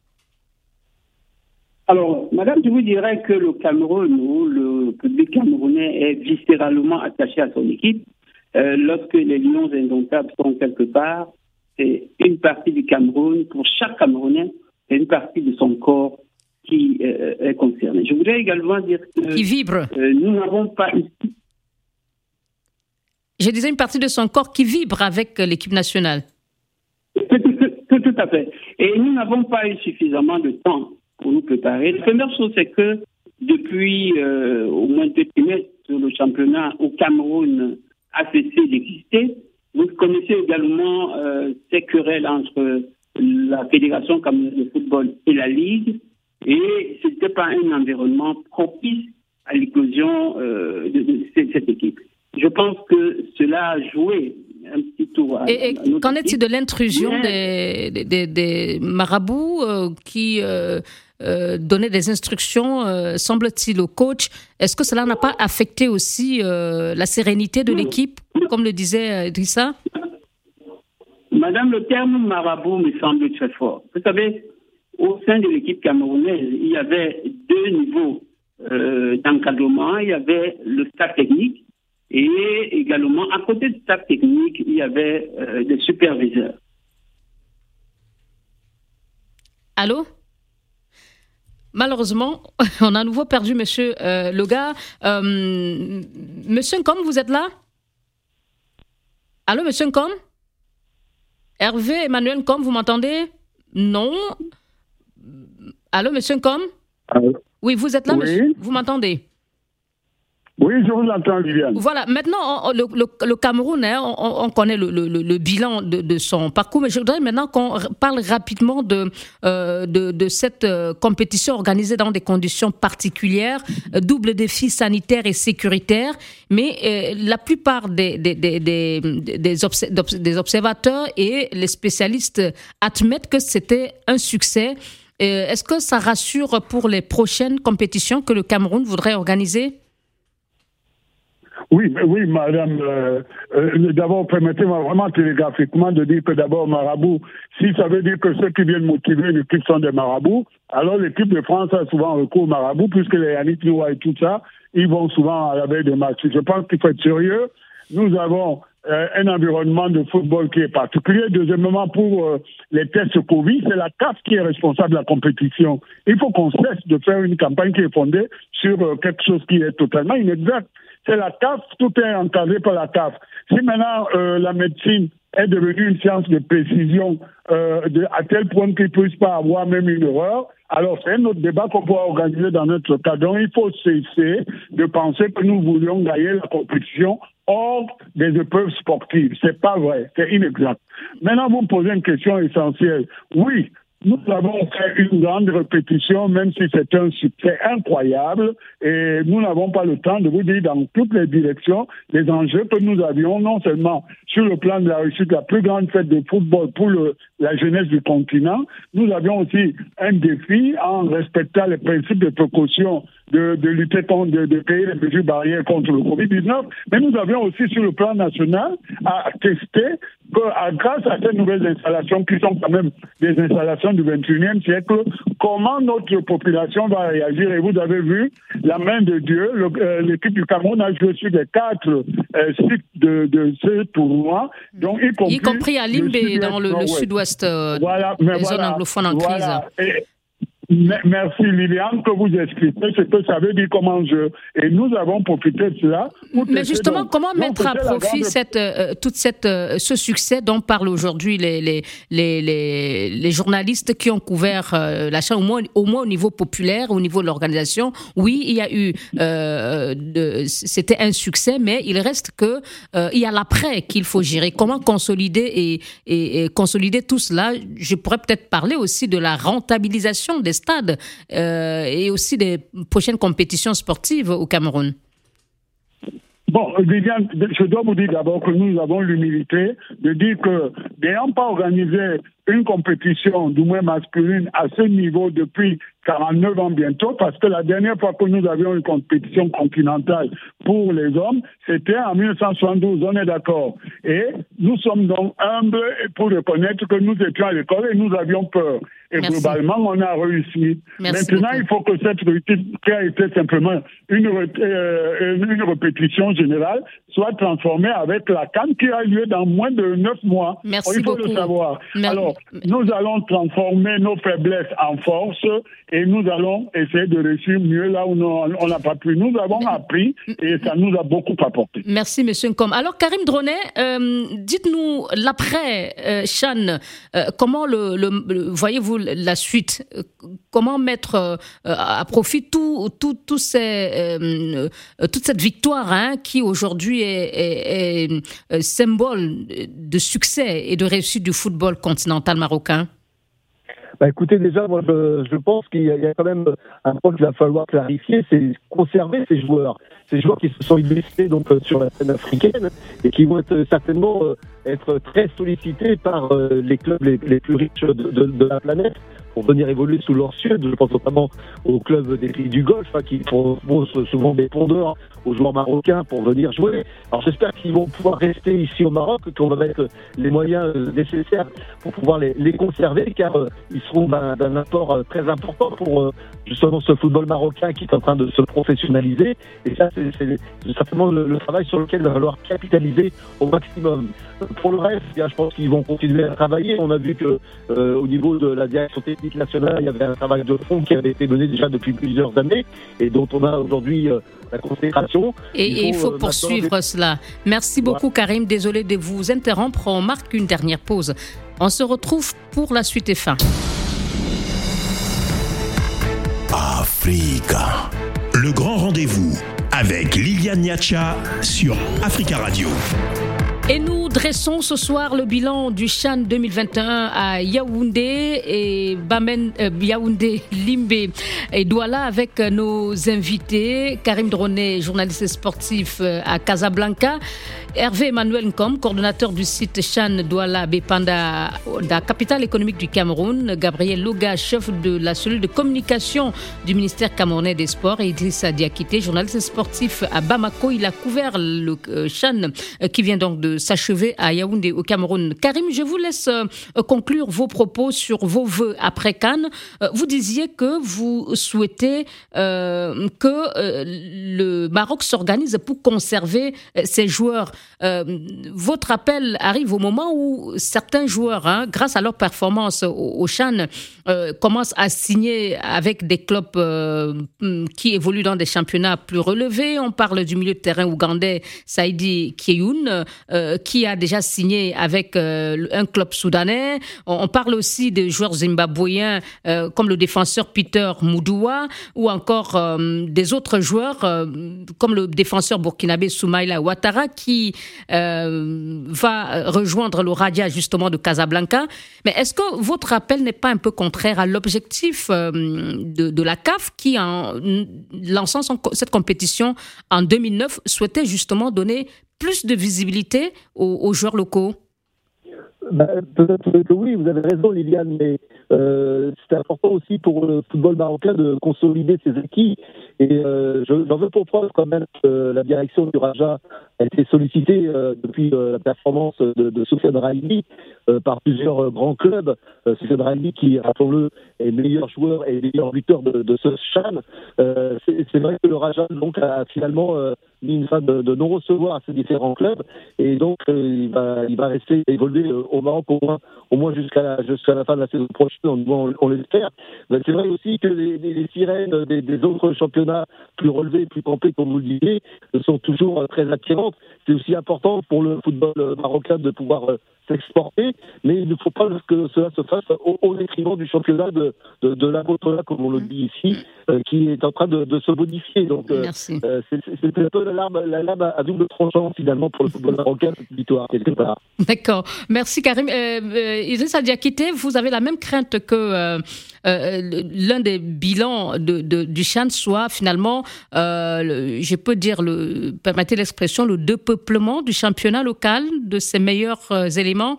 E: Alors, madame, je vous dirais que le Cameroun ou le public camerounais est viscéralement attaché à son équipe. Euh, lorsque les Lions indomptables sont quelque part, c'est une partie du Cameroun, pour chaque Camerounais, c'est une partie de son corps qui euh, est concernée. Je voudrais également dire que...
B: Qui vibre.
E: Euh, nous n'avons pas...
B: Je disais une partie de son corps qui vibre avec l'équipe nationale.
E: Tout, tout, tout, tout à fait. Et nous n'avons pas eu suffisamment de temps pour nous préparer. La première chose, c'est que depuis euh, au moins deux trimestres, le championnat au Cameroun a cessé d'exister. Vous connaissez également euh, ces querelles entre la Fédération camerounaise de football et la Ligue, et ce n'était pas un environnement propice à l'éclosion euh, de, de, de cette équipe. Je pense que cela a joué un petit tour. À,
B: et et
E: à
B: qu'en est-il de l'intrusion
E: Mais...
B: des, des, des marabouts euh, qui euh, euh, donnaient des instructions, euh, semble-t-il, au coach? Est-ce que cela n'a pas affecté aussi euh, la sérénité de l'équipe, comme le disait Idrissa?
E: Madame, le terme marabout me semble très fort. Vous savez, au sein de l'équipe camerounaise, il y avait deux niveaux euh, d'encadrement. Il y avait le staff technique et également, à côté du staff technique, il y avait euh, des superviseurs.
B: Allô? Malheureusement, on a à nouveau perdu Monsieur euh, Loga. Euh, Monsieur Nkom, vous êtes là? Allô, Monsieur Nkom? Hervé Emmanuel Nkom, vous m'entendez? Non. Allô, Monsieur Nkom?
G: Allô?
B: Oui, vous êtes là,
G: oui.
B: Monsieur? Vous m'entendez?
G: Oui, je vous entends, Viviane.
B: Voilà, maintenant, on, le, le, le Cameroun, hein, on, on connaît le, le, le bilan de, de son parcours, mais je voudrais maintenant qu'on parle rapidement de, euh, de, de cette euh, compétition organisée dans des conditions particulières, euh, double défi sanitaire et sécuritaire, mais euh, la plupart des, des, des, des, des, obs- des observateurs et les spécialistes admettent que c'était un succès. Euh, est-ce que ça rassure pour les prochaines compétitions que le Cameroun voudrait organiser?
G: Oui, oui, madame. Euh, euh, d'abord, permettez-moi vraiment télégraphiquement de dire que d'abord, marabout, si ça veut dire que ceux qui viennent motiver l'équipe sont des marabouts, alors l'équipe de France a souvent recours aux marabouts, puisque les Yannick Noah et tout ça, ils vont souvent à la veille de match. Je pense qu'il faut être sérieux. Nous avons euh, un environnement de football qui est particulier. Deuxièmement, pour euh, les tests Covid, c'est la C A F qui est responsable de la compétition. Il faut qu'on cesse de faire une campagne qui est fondée sur euh, quelque chose qui est totalement inexact. C'est la C A F, tout est encadré par la C A F. Si maintenant euh, la médecine est devenue une science de précision euh, de, à tel point qu'il ne puisse pas avoir même une erreur, alors c'est un autre débat qu'on pourra organiser dans notre cas. Donc il faut cesser de penser que nous voulions gagner la compétition hors des épreuves sportives. C'est pas vrai, c'est inexact. Maintenant, vous me posez une question essentielle. Oui, nous avons fait une grande répétition, même si c'est un succès incroyable, et nous n'avons pas le temps de vous dire dans toutes les directions les enjeux que nous avions, non seulement sur le plan de la réussite, la plus grande fête de football pour le, la jeunesse du continent, nous avions aussi un défi en respectant les principes de précaution de, de lutter contre, de, de payer les mesures barrières contre le covid dix-neuf, mais nous avions aussi sur le plan national à tester que, à, grâce à ces nouvelles installations qui sont quand même des installations du vingt et unième siècle, comment notre population va réagir. Et vous avez vu la main de Dieu, le, euh, l'équipe du Cameroun a joué sur les quatre euh, sites de, de ce tournoi, donc y compris,
B: y compris à Limbé, dans le, le sud-ouest, euh,
G: voilà,
B: les
G: voilà,
B: zones anglophones en
G: voilà.
B: crise.
G: Et, merci Liliane que vous expliquez ce que ça veut dire comme enjeu. Et nous avons profité de cela.
B: Mais justement, donc, comment donc mettre à profit grande... cette, euh, toute cette, euh, ce succès dont parlent aujourd'hui les, les, les, les, les journalistes qui ont couvert euh, la chaîne, au moins, au moins au niveau populaire, au niveau de l'organisation? Oui, il y a eu, euh, de, c'était un succès, mais il reste que euh, il y a l'après qu'il faut gérer. Comment consolider et, et, et consolider tout cela? Je pourrais peut-être parler aussi de la rentabilisation des stades euh, et aussi des prochaines compétitions sportives au Cameroun.
G: Bon, Viviane, je dois vous dire d'abord que nous avons l'humilité de dire que n'ayant pas organisé une compétition, du moins masculine, à ce niveau depuis quarante-neuf ans bientôt, parce que la dernière fois que nous avions une compétition continentale pour les hommes, c'était en mille neuf cent soixante-douze, on est d'accord. Et nous sommes donc humbles pour reconnaître que nous étions à l'école et nous avions peur. Et Merci. Globalement, on a réussi.
B: Merci
G: Maintenant,
B: beaucoup.
G: Il faut que cette réussite, qui a été simplement une, euh, une répétition générale, soit transformée avec la C A N qui a lieu dans moins de neuf mois.
B: Merci
G: Il faut
B: beaucoup.
G: le savoir.
B: Merci.
G: Alors, nous allons transformer nos faiblesses en force et nous allons essayer de réussir mieux là où on n'a pas pu. Nous avons appris et ça nous a beaucoup apporté.
B: Merci, M. Nkom. Alors, Karim Dronet, euh, dites-nous l'après euh, Chan, euh, comment le, le, le, voyez-vous la suite. Comment mettre euh, à profit tout, tout, tout ces, euh, toute cette victoire hein, qui aujourd'hui est, est, est, est symbole de succès et de réussite du football continental marocain?
F: Bah écoutez, déjà, moi, je, je pense qu'il y a, il y a quand même un point qu'il va falloir clarifier, c'est conserver ces joueurs. Ces joueurs qui se sont illustrés donc sur la scène africaine et qui vont être, certainement euh, être très sollicités par euh, les clubs les, les plus riches de, de, de la planète pour venir évoluer sous leur sud. Je pense notamment aux clubs des pays du Golfe hein, qui proposent souvent des pondeurs aux joueurs marocains pour venir jouer. Alors j'espère qu'ils vont pouvoir rester ici au Maroc, qu'on va mettre les moyens nécessaires pour pouvoir les, les conserver, car euh, ils seront d'un, d'un apport euh, très important pour euh, justement ce football marocain qui est en train de se professionnaliser. Et ça, c'est, c'est, c'est certainement le, le travail sur lequel il va falloir capitaliser au maximum. Pour le reste, bien, je pense qu'ils vont continuer à travailler. On a vu que euh, au niveau de la direction technique nationale, il y avait un travail de fond qui avait été mené déjà depuis plusieurs années et dont on a aujourd'hui euh, la consécration.
B: Et il faut, et il faut euh, poursuivre maintenant... cela. Merci beaucoup, ouais. Karim. Désolé de vous interrompre. On marque une dernière pause. On se retrouve pour la suite et fin.
A: Africa. Le grand rendez-vous avec Liliane Niacha sur Africa Radio.
B: Et nous dressons ce soir le bilan du CHAN deux mille vingt et un à Yaoundé et Bamen, euh, Yaoundé, Limbé et Douala avec nos invités Karim Droné, journaliste sportif à Casablanca, Hervé Emmanuel Nkom, coordonnateur du site CHAN Douala Bépanda, la capitale économique du Cameroun, Gabriel Loga, chef de la cellule de communication du ministère camerounais des Sports, et Idrissa Diakité, journaliste sportif à Bamako. Il a couvert le CHAN qui vient donc de s'achever à Yaoundé au Cameroun. Karim, je vous laisse euh, conclure vos propos sur vos vœux après Cannes. Euh, vous disiez que vous souhaitez euh, que euh, le Maroc s'organise pour conserver euh, ses joueurs. Euh, votre appel arrive au moment où certains joueurs, hein, grâce à leur performance au, au CHAN, euh, commencent à signer avec des clubs euh, qui évoluent dans des championnats plus relevés. On parle du milieu de terrain ougandais Saïdi Kieyoun, euh, qui a déjà signé avec euh, un club soudanais. On, on parle aussi de joueurs zimbabwéens euh, comme le défenseur Peter Moudoua ou encore euh, des autres joueurs euh, comme le défenseur burkinabé Soumaïla Ouattara qui euh, va rejoindre le Raja justement de Casablanca. Mais est-ce que votre appel n'est pas un peu contraire à l'objectif euh, de, de la C A F qui, en lançant son, cette compétition en deux mille neuf, souhaitait justement donner plus de visibilité aux, aux joueurs locaux?
F: Bah, peut-être que oui, vous avez raison Liliane, mais euh, c'est important aussi pour le football marocain de consolider ses acquis. Et euh, je, j'en veux pour preuve quand même que la direction du Raja a été sollicitée euh, depuis euh, la performance de, de Soufiane Raimi euh, par plusieurs euh, grands clubs. Euh, Soufiane Raimi qui, rappelons-le, est le meilleur joueur et meilleur buteur de, de ce CHAN. Euh, c'est, c'est vrai que le Raja donc, a finalement euh, mis une fin de, de non-recevoir à ces différents clubs et donc euh, il, va, il va rester évoluer euh, au Maroc au moins, au moins jusqu'à, la, jusqu'à la fin de la saison prochaine, on, on, on l'espère. Mais c'est vrai aussi que les, les, les sirènes des, des autres championnats plus relevés, plus complets, comme vous le disiez, sont toujours très attirantes. C'est aussi important pour le football marocain de pouvoir euh, s'exporter, mais il ne faut pas que cela se fasse au, au détriment du championnat de, de, de la Botola, comme on le dit ici, euh, qui est en train de, de se modifier. Donc, euh, euh, c'est, c'est un peu la lame, la lame à double tranchant, finalement, pour le football marocain, cette victoire, quelque part.
B: D'accord. Merci, Karim. Euh, euh, Idrissa Diakité, vous avez la même crainte que euh, euh, l'un des bilans de, de, du CHAN soit, finalement, euh, le, je peux dire, le, permettez l'expression, le dépeuplement du championnat local, de ses meilleurs euh, éléments?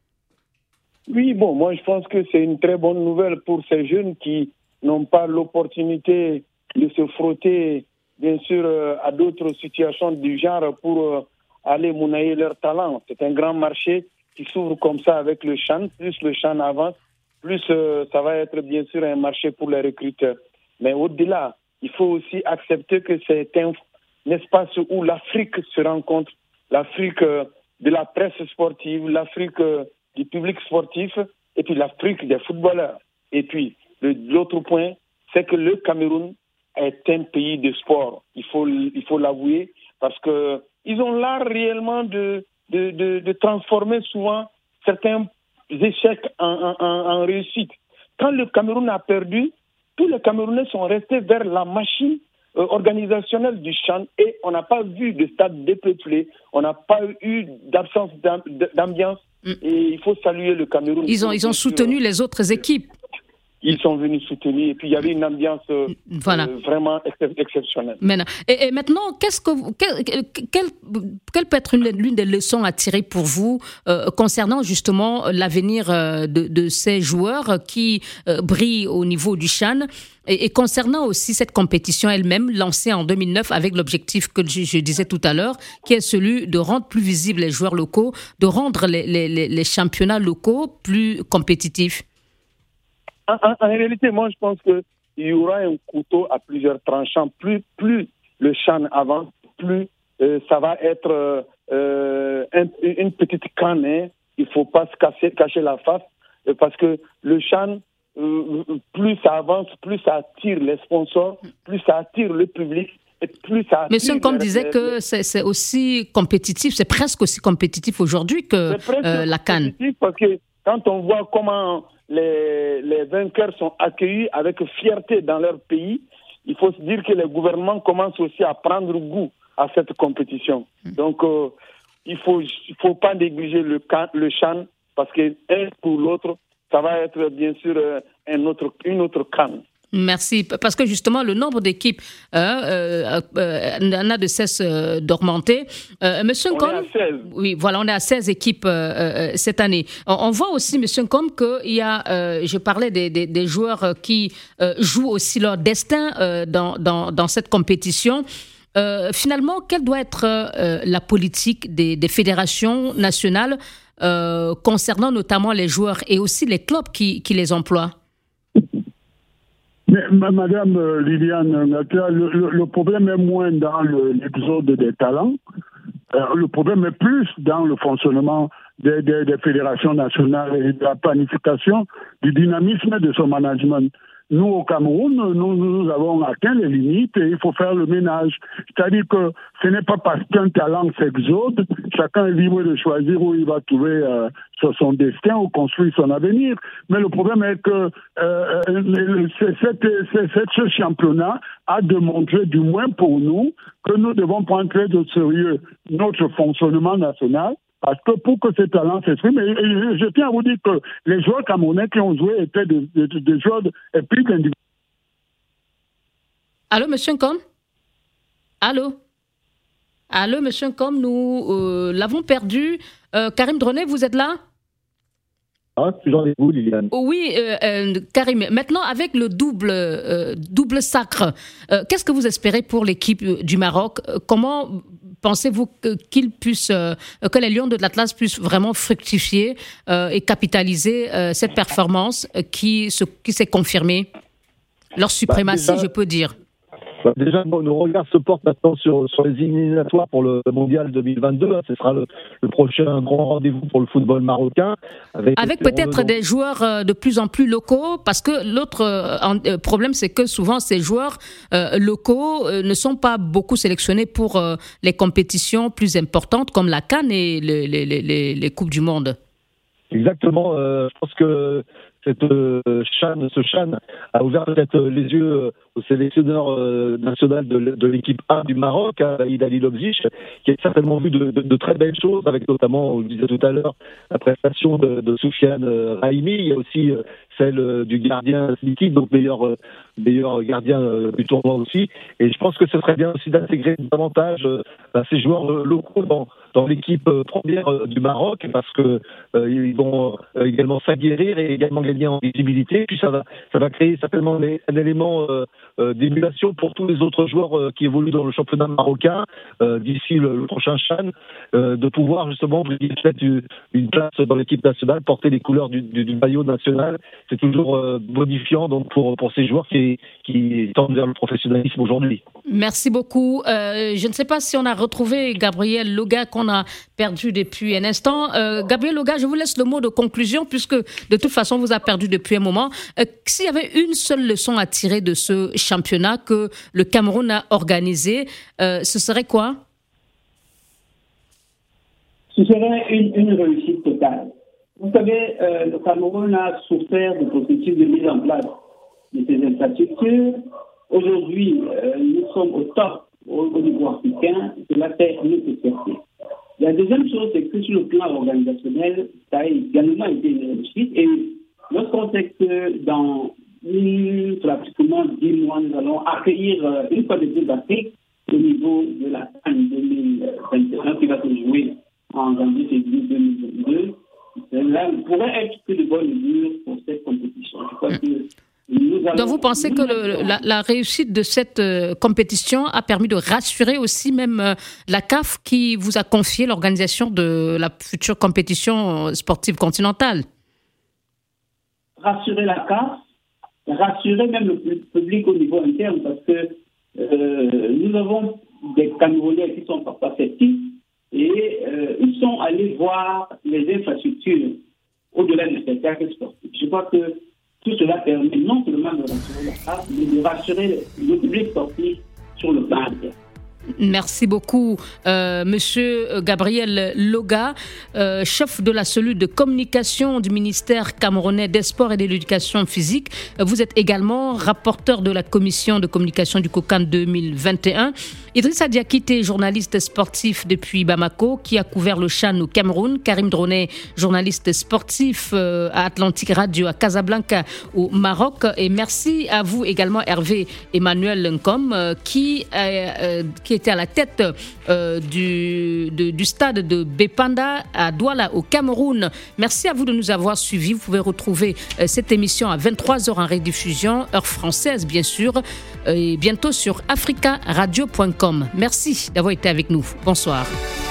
D: Oui, bon, moi je pense que c'est une très bonne nouvelle pour ces jeunes qui n'ont pas l'opportunité de se frotter, bien sûr, euh, à d'autres situations du genre pour euh, aller monnayer leur talent. C'est un grand marché qui s'ouvre comme ça avec le CHAN. Plus le CHAN avance, plus euh, ça va être bien sûr un marché pour les recruteurs. Mais au-delà, il faut aussi accepter que c'est un, un espace où l'Afrique se rencontre, l'Afrique euh, de la presse sportive, l'Afrique euh, du public sportif, et puis l'Afrique des footballeurs. Et puis, le, l'autre point, c'est que le Cameroun est un pays de sport. Il faut, il faut l'avouer, parce que ils ont l'art réellement de, de, de, de transformer souvent certains échecs en, en, en réussite. quand le Cameroun a perdu, tous les Camerounais sont restés vers la machine euh, organisationnelle du CHAN et on n'a pas vu de stade dépeuplé, on n'a pas eu d'absence d'ambiance. Mm. Et il faut saluer le Cameroun.
B: Ils ont, ils ont soutenu les autres équipes.
D: Ils sont venus soutenir et puis il y avait une ambiance euh, voilà. euh, vraiment ex- exceptionnelle.
B: Maintenant, et, et maintenant, qu'est-ce que vous, quelle, quelle, quelle peut être une, l'une des leçons à tirer pour vous euh, concernant justement l'avenir euh, de, de ces joueurs qui euh, brillent au niveau du CHAN et, et concernant aussi cette compétition elle-même lancée en deux mille neuf avec l'objectif que je, je disais tout à l'heure, qui est celui de rendre plus visibles les joueurs locaux, de rendre les, les, les, les championnats locaux plus compétitifs.
D: En, en, en réalité, moi, je pense qu'il y aura un couteau à plusieurs tranchants. Plus, plus le CHAN avance, plus euh, ça va être euh, un, une petite canne. Hein. Il ne faut pas se cacher, cacher la face euh, parce que le CHAN, euh, plus ça avance, plus ça attire les sponsors, plus ça attire le public. Et plus ça
B: Mais Monsieur Ngom disait que c'est, c'est aussi compétitif, c'est presque aussi compétitif aujourd'hui que euh, la CAN.
D: Parce que quand on voit comment les, les vainqueurs sont accueillis avec fierté dans leur pays, il faut se dire que les gouvernements commencent aussi à prendre goût à cette compétition. Donc, euh, il ne faut, il faut pas négliger le, le CHAN parce que un pour l'autre, ça va être bien sûr un autre, une autre CAN.
B: Merci, parce que justement le nombre d'équipes euh, euh, n'a de cesse euh, d'augmenter. Euh, Monsieur
D: on
B: Ngom,
D: est à seize.
B: Oui, voilà, on est à seize équipes euh, euh, cette année. On, on voit aussi, Monsieur Ngom, qu'il y a, euh, je parlais des, des, des joueurs qui euh, jouent aussi leur destin euh, dans, dans, dans cette compétition. Euh, finalement, quelle doit être euh, la politique des, des fédérations nationales euh, concernant notamment les joueurs et aussi les clubs qui, qui les emploient?
G: Mais, Madame Liliane, le, le, le problème est moins dans le, l'exode des talents. Euh, le problème est plus dans le fonctionnement des, des, des fédérations nationales et de la planification, du dynamisme de son management. Nous, au Cameroun, nous, nous avons atteint les limites et il faut faire le ménage. C'est-à-dire que ce n'est pas parce qu'un talent s'exode, chacun est libre de choisir où il va trouver euh, son destin ou construire son avenir. Mais le problème est que euh, c'est, c'est, c'est, c'est, ce championnat a démontré, du moins pour nous, que nous devons prendre très au sérieux notre fonctionnement national. Parce que pour que ces talents s'expriment, et je, je tiens à vous dire que les joueurs camerounais qui ont joué étaient des, des, des joueurs et plus qu'individuels.
B: Allô, Monsieur Ngom? Allô? Allô, Monsieur Ngom, nous euh, l'avons perdu. Euh, Karim Droné, vous êtes là?
F: Ah, toujours avec vous, Liliane.
B: Oui, euh, euh, Karim. Maintenant, avec le double, euh, double sacre, euh, qu'est-ce que vous espérez pour l'équipe du Maroc? Comment pensez-vous que, qu'ils puissent, euh, que les Lions de l'Atlas puissent vraiment fructifier euh, et capitaliser euh, cette performance qui, se, qui s'est confirmée? Leur suprématie, bah, déjà, je peux dire.
F: Bah, déjà, nos, nos regards se portent maintenant sur, sur les éliminatoires pour le Mondial deux mille vingt-deux. Hein, ce sera le, le prochain grand rendez-vous pour le football marocain.
B: Avec, avec peut-être des joueurs euh, de plus en plus locaux, parce que l'autre euh, problème, c'est que souvent, ces joueurs euh, locaux euh, ne sont pas beaucoup sélectionnés pour euh, les compétitions plus importantes comme la CAN et les, les, les, les Coupes du Monde.
F: Exactement. Euh, je pense que cette euh, CHAN, ce CHAN a ouvert peut-être les yeux euh, au sélectionneur euh, national de, de l'équipe A du Maroc, Aïd Ali Lobzich, qui a certainement vu de, de, de très belles choses, avec notamment, on le disait tout à l'heure, la prestation de, de Soufiane euh, Raimi. Il y a aussi euh, celle euh, du gardien Siki, donc meilleur, euh, meilleur gardien euh, du tournoi aussi. Et je pense que ce serait bien aussi d'intégrer davantage euh, bah, ces joueurs euh, locaux dans, dans l'équipe euh, première euh, du Maroc, parce que euh, ils vont euh, également s'aguerrir et également gagner en visibilité. Puis ça va, ça va créer certainement les, un élément euh, euh, d'émulation pour tous les autres joueurs euh, qui évoluent dans le championnat marocain euh, d'ici le, le prochain CHAN, euh, de pouvoir justement briller peut-être une, une place dans l'équipe nationale, porter les couleurs du, du, du maillot national. C'est toujours euh, modifiant donc pour, pour ces joueurs qui, qui tendent vers le professionnalisme aujourd'hui.
B: Merci beaucoup. Euh, je ne sais pas si on a retrouvé Gabriel Loga qu'on a perdu depuis un instant. Euh, Gabriel Loga, je vous laisse le mot de conclusion puisque de toute façon, on vous a perdu depuis un moment. Euh, s'il y avait une seule leçon à tirer de ce championnat que le Cameroun a organisé, euh, ce serait quoi?
E: Ce serait une, une réussite totale. Vous savez, euh, le Cameroun a souffert du processus de mise en place de ces infrastructures. Aujourd'hui, euh, nous sommes au top au, au niveau africain. Cela fait nous fierté. La deuxième chose, c'est que sur le plan organisationnel, ça a également été une réussite. Et lorsqu'on sait que dans une, pratiquement dix mois, nous allons accueillir euh, une fois de plus d'Afrique au niveau de la CAN deux mille vingt et un qui va se jouer en janvier février deux mille vingt-deux. Là, on pourrait être que de bonnes mesures pour cette compétition. Je crois que nous allons...
B: Donc vous pensez que le, la, la réussite de cette euh, compétition a permis de rassurer aussi même euh, la C A F qui vous a confié l'organisation de la future compétition sportive continentale?
E: Rassurer la C A F, rassurer même le public au niveau interne, parce que euh, nous avons des Camerounais qui sont parfois sceptiques et euh, ils sont allés voir les infrastructures au-delà du spectacle sportif. Je crois que tout cela permet non seulement de rassurer la C A F, mais de rassurer le public sportif sur le plan interne.
B: Merci beaucoup, euh, Monsieur Gabriel Loga, euh, chef de la cellule de communication du ministère camerounais des Sports et de l'Éducation physique. Vous êtes également rapporteur de la commission de communication du COCAN deux mille vingt et un. Idrissa Diakité, journaliste sportif depuis Bamako, qui a couvert le CHAN au Cameroun. Karim Dronet, journaliste sportif euh, à Atlantique Radio à Casablanca au Maroc. Et merci à vous également, Hervé Emmanuel Nkom, euh, qui, euh, euh, qui était à la tête euh, du, de, du stade de Bepanda à Douala au Cameroun. Merci à vous de nous avoir suivis. Vous pouvez retrouver euh, cette émission à vingt-trois heures en rediffusion, heure française bien sûr, euh, et bientôt sur africa radio point com. Merci d'avoir été avec nous. Bonsoir.